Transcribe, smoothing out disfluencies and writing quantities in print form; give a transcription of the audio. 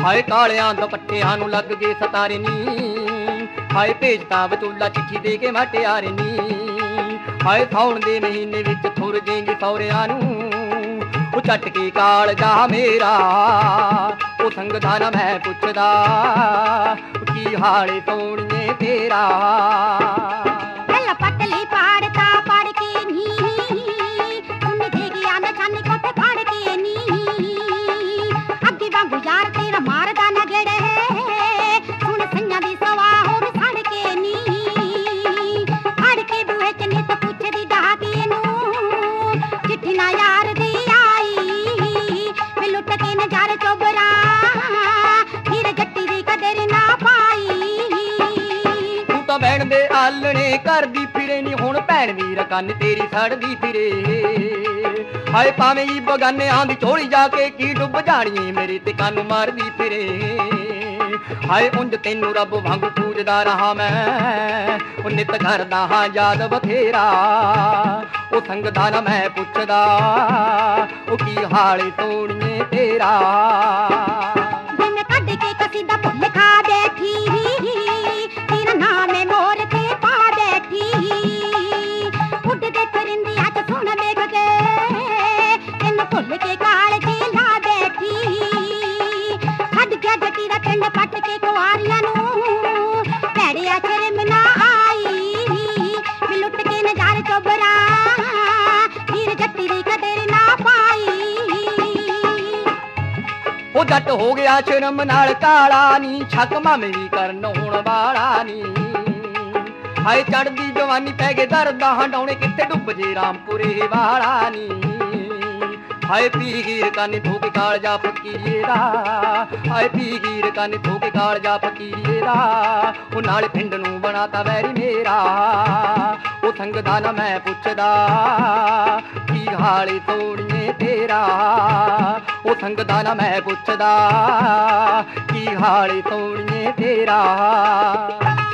ਹਾਏ ਕਾਲਿਆਂ ਦੁਪੱਟਿਆਂ ਨੂੰ ਲੱਗ ਗਏ ਸਤਾਰੇ ਨੀ, ਹਾਏ ਭੇਜਤਾ ਵਿਚੋਲਾ ਚਿੱਠੀ ਦੇ ਕੇ ਮਟਿਆਰੇ ਨੀ। ਹਾਏ ਸਾਉਣ ਦੇ ਮਹੀਨੇ ਵਿੱਚ ਥੁਰ ਜੇਂਗੇ ਸਹੁਰਿਆਂ ਨੂੰ, ਉਹ ਚੱਟ ਕੇ ਕਾਲਜਾ ਮੇਰਾ ਉਹ ਸੰਗਦਾ ਨਾ ਮੈਂ ਪੁੱਛਦਾ ਕੀ ਹਾਲੇ ਸੋਹਣੀਏ ਤੇਰਾ। ਪਟਲੀ ਪਾੜਤਾ ਪੜ ਕੇ ਨੀ, ਉਹਨੇ ਦੇ ਗਿਆ ਨਿਸ਼ਾਨੀ ਕੋਠੇ ਫੜ ਕੇ ਨੀ। ਅੱਗੇ ਵਾਂਗੂ ਯਾਰ ਤੇਰਾ ਮਾਰਦਾ ਨਾ ਗੇੜੇ, ਹੁਣ ਸੰਨਾਂ ਦੀ ਸਵਾ ਹੋਰ ਸੜ ਕੇ ਨੀ। ਫੜ ਕੇ ਬੂਹੇ ਚ ਨਿੱਤ ਪੁੱਛਦੀ ਡਾਕੀਏ ਨੂੰ, ਚਿੱਠੀ ਨਾ ਯਾਰ ਦੀ ਆਈ ਵੇ ਲੁੱਟ ਕੇ ਨਜ਼ਾਰੇ ਚੋਬਰਾ, ਫਿਰ ਜੱਟੀ ਦੀ ਕਦਰ ਨਾ ਪਾਈ। ਤੂੰ ਤਾਂ ਭੈਣ ਦੇ ਆਲਣੇ ਕਰਦੀ ਫਿਰੇ ਨੀ, ਹੁਣ ਭੈਣ ਵੀਰ ਕੰਨ ਤੇਰੀ ਸੜਦੀ ਫਿਰੇ। ਹਾਏ ਭਾਵੇਂ ਹੀ ਬਗਾਨਿਆਂ ਦੀ ਝੋਲੀ ਜਾ ਕੇ ਕੀ ਡੁੱਬ ਜਾਣੀਏ ਮੇਰੇ ਤੇ ਕੰਨ ਮਾਰਦੀ ਫਿਰੇ। ਹਾਏ ਉਂਝ ਤੈਨੂੰ ਰੱਬ ਵਾਂਗੂ ਪੂਜਦਾ ਰਹਾ ਮੈਂ, ਉਹ ਨਿਤ ਕਰਦਾ ਹਾਂ ਯਾਦ ਬਥੇਰਾ। ਉਹ ਸੰਗਦਾ ਨਾ ਮੈਂ ਪੁੱਛਦਾ ਉਹ ਕੀ ਹਾਲੇ ਸੋਹਣੀਏ ਤੇਰਾ। ਦਿਨ ਕੱਢ ਕੇ ਕਸੀਦਾ ਭੁੱਲ ਖਾ ਬੈਠੀ, ਤੇਰਾ ਨਾਮ ਹੈ ਮੋਰ ਤੇ ਪਾ ਬੈਠੀ। ਉੱਡਦੇ ਪਰਿੰਦੇ ਅੱਜ ਸੁਣ ਵੇਖ ਕੇ, ਤੈਨੂੰ ਭੁੱਲ ਕੇ ਕਾਲਜੇ ਲਾ ਬੈਠੀ। ਛੱਡ ਕੇ ਜੱਟੀ ਦਾ ਪਿੰਡ ਪੱਟ ਕੇ ਕੁਆਰੀਆਂ ਨੂੰ, ਭੈੜਿਆ ਸ਼ਰਮ ਨਾ ਆਈ ਵੀ ਲੁੱਟ ਕੇ ਨਜ਼ਾਰੇ ਚੋਬਰਾ, ਫਿਰ ਜੱਟੀ ਦੀ ਕਦਰ ਨਾ ਪਾਈ। ਉਹ ਜੱਟ ਹੋ ਗਿਆ ਸ਼ਰਮ ਨਾਲ ਕਾਲਾ ਨੀ, ਛੱਕ ਮਾਮੇ ਵੀ ਕਰਨ ਹੁਣ ਵਾਲਾ ਨੀ। ਹਾਏ ਚੜਦੀ ਜਵਾਨੀ ਪੈ ਗਏ ਦਰਦਾਂ ਹੰਡਾਉਣੇ, ਕਿੱਥੇ ਡੁੱਬ ਜੇ ਰਾਮਪੁਰੇ ਵਾਲਾ ਨੀ। ਹਾਏ ਪੀਰ ਕੰਨ ਧੋਕੇ ਕਾਲਜਾ ਫਕੀਰੀਏ ਦਾ, ਹਾਏ ਪੀਰ ਕੰਨ ਧੋਕੇ ਕਾਲਜਾ ਫਕੀਰੀਏ ਦਾ। ਉਹ ਨਾਲ ਪਿੰਡ ਨੂੰ ਬਣਾਤਾ ਵੈਰੀ ਮੇਰਾ, ਉਹ ਸੰਗਦਾ ਨਾ ਮੈਂ ਪੁੱਛਦਾ ਕੀ ਹਾਲੇ ਸੋਹਣੀਏ ਤੇਰਾ। ਉਹ ਸੰਗਦਾ ਨਾ ਮੈਂ ਪੁੱਛਦਾ ਕੀ ਹਾਲੇ ਸੋਹਣੀਏ ਤੇਰਾ।